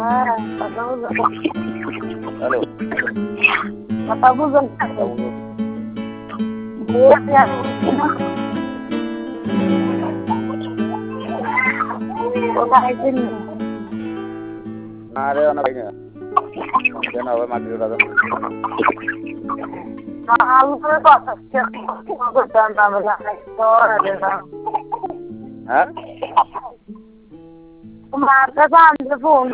Halo. Matabuzo. Ada anak ini. Jangan awal mati udah. Malu kok aku dan tambah ada. Hah? Kemarin kan telepon.